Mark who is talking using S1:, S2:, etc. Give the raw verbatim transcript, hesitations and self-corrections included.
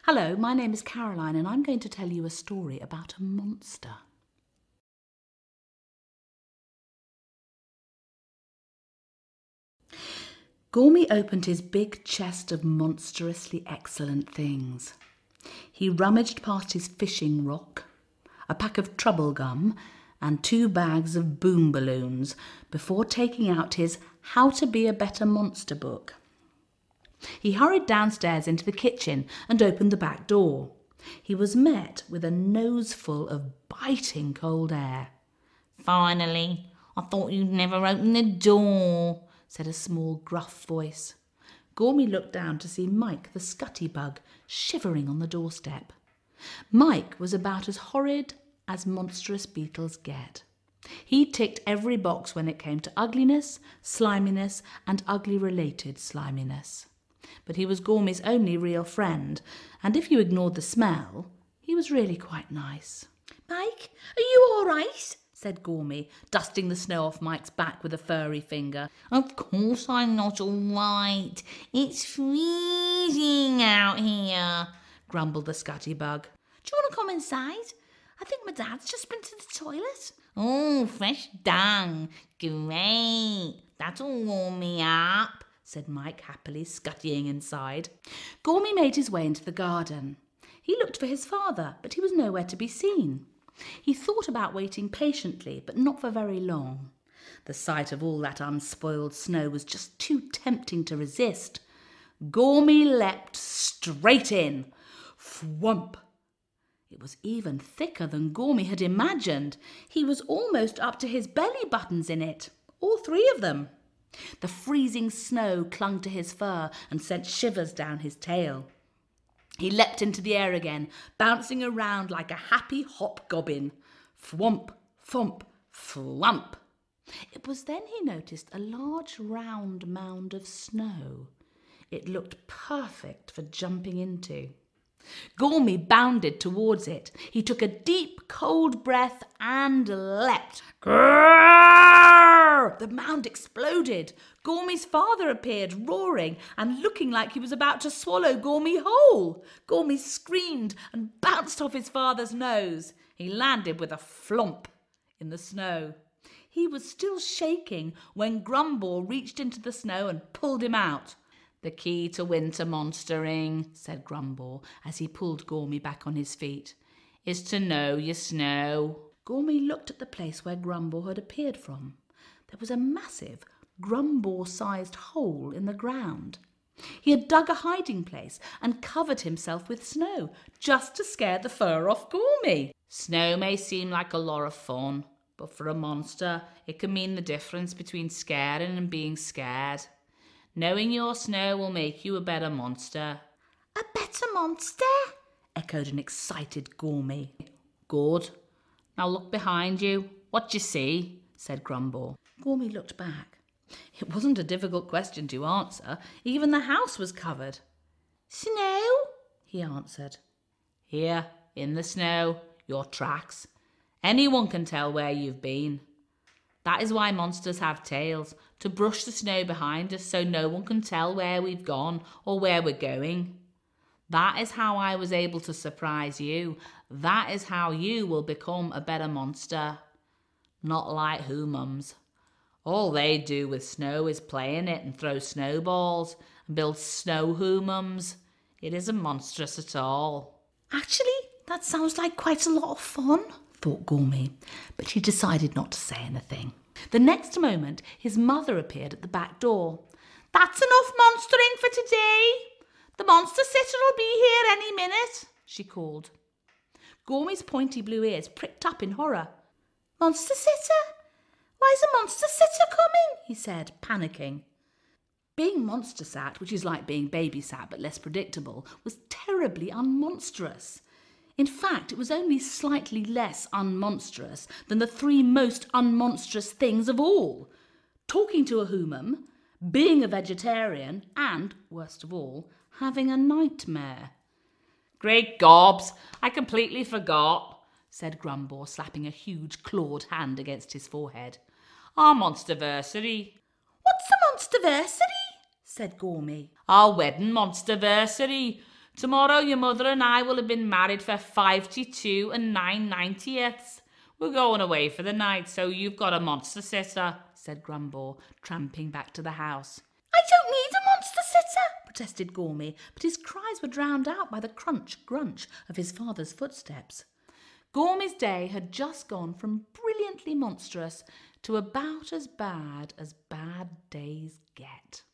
S1: Hello, my name is Caroline and I'm going to tell you a story about a monster. Gormy opened his big chest of monstrously excellent things. He rummaged past his fishing rock, a pack of trouble gum and two bags of boom balloons before taking out his How to Be a Better Monster book. He hurried downstairs into the kitchen and opened the back door. He was met with a noseful of biting cold air.
S2: "Finally, I thought you'd never open the door," said a small gruff voice.
S1: Gormy looked down to see Mike the Scuttybug shivering on the doorstep. Mike was about as horrid as monstrous beetles get. He ticked every box when it came to ugliness, sliminess, and ugly-related sliminess. But he was Gormy's only real friend, and if you ignored the smell, he was really quite nice.
S3: "Mike, are you all right?"
S1: said Gormy, dusting the snow off Mike's back with a furry finger.
S2: "Of course I'm not all right. It's freezing out here,"
S1: grumbled the Scuttybug.
S3: "Do you want to come inside? I think my dad's just been to the toilet."
S2: "Oh, fresh dung. Great. That'll warm me up,"
S1: said Mike happily, scuttying inside. Gormy made his way into the garden. He looked for his father, but he was nowhere to be seen. He thought about waiting patiently, but not for very long. The sight of all that unspoiled snow was just too tempting to resist. Gormy leapt straight in. Thwump! It was even thicker than Gormy had imagined. He was almost up to his belly buttons in it, all three of them. The freezing snow clung to his fur and sent shivers down his tail. He leapt into the air again, bouncing around like a happy hobgoblin. Thwomp, thump, thwump. It was then he noticed a large round mound of snow. It looked perfect for jumping into. Gormy bounded towards it. He took a deep, cold breath and leapt. Grrrr! The mound exploded. Gormy's father appeared, roaring and looking like he was about to swallow Gormy whole. Gormy screamed and bounced off his father's nose. He landed with a flump in the snow. He was still shaking when Grumble reached into the snow and pulled him out. "The key to winter monstering," said Grumble as he pulled Gormy back on his feet, "is to know your snow." Gormy looked at the place where Grumble had appeared from. There was a massive, Grumble-sized hole in the ground. He had dug a hiding place and covered himself with snow just to scare the fur off Gormy. Snow may seem like a lot of fun, but for a monster, it can mean the difference between scaring and being scared. Knowing your snow will make you a better monster.
S3: "A better monster?"
S1: echoed an excited Gormy. "Good. Now look behind you. What do you see?" said Grumble. Gormy looked back. It wasn't a difficult question to answer. Even the house was covered.
S3: "Snow?"
S1: he answered. "Here, in the snow, your tracks. Anyone can tell where you've been. That is why monsters have tails, to brush the snow behind us so no one can tell where we've gone or where we're going. That is how I was able to surprise you. That is how you will become a better monster. Not like Hoomums. All they do with snow is play in it and throw snowballs and build snow Hoomums. It isn't monstrous at all."
S3: "Actually, that sounds like quite a lot of fun,"
S1: thought Gormy, but he decided not to say anything. The next moment, his mother appeared at the back door.
S3: "That's enough monstering for today. The monster sitter will be here any minute," she called.
S1: Gormy's pointy blue ears pricked up in horror.
S3: "Monster sitter? Why's a monster sitter coming?" he said, panicking.
S1: Being monster sat, which is like being baby sat but less predictable, was terribly unmonstrous. In fact, it was only slightly less unmonstrous than the three most unmonstrous things of all. Talking to a Hoomum, being a vegetarian, and, worst of all, having a nightmare. "Great gobs, I completely forgot," said Grumble, slapping a huge clawed hand against his forehead. "Our monsterversary."
S3: "What's a monsterversary?" said Gormy.
S1: "Our wedding monsterversary.
S3: Tomorrow your mother and I will have been married for fifty-two and nine ninetieths. We're going away for the night, so you've got a monster sitter, said Grumble, tramping back to the house.
S1: I don't need a monster sitter, protested Gormy, but his cries were drowned out by the crunch, grunch of his father's footsteps. Gormy's day had just gone from brilliantly monstrous to about as bad as bad days get.